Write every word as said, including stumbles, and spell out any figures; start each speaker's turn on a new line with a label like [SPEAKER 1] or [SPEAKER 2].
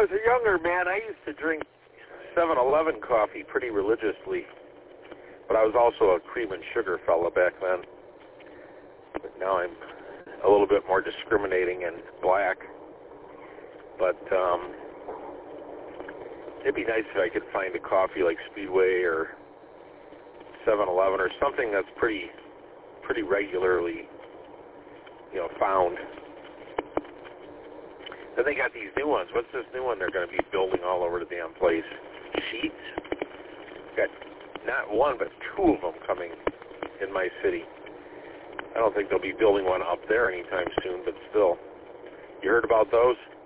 [SPEAKER 1] I was a younger man, I used to drink seven eleven coffee pretty religiously. But I was also a cream and sugar fella back then. But now I'm a little bit more discriminating and black. But um, it'd be nice if I could find a coffee like Speedway or seven eleven or something that's pretty pretty regularly, you know, found. Then they got these new ones. What's this new one they're going to be building all over the damn place? Sheets? Got not one, but two of them coming in my city. I don't think they'll be building one up there anytime soon, but still. You heard about those?